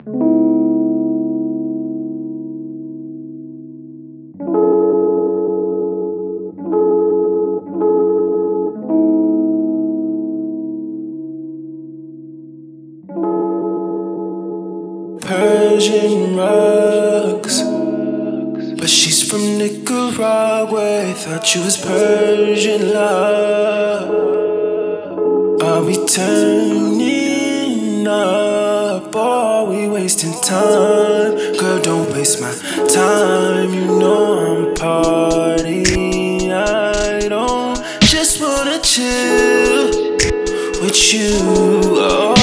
Persian rugs, but she's from Nicaragua. Thought you was Persian love. Are we turning up? Or are we wasting time? Girl, don't waste my time. You know I'm party. I don't just wanna chill with you. Oh.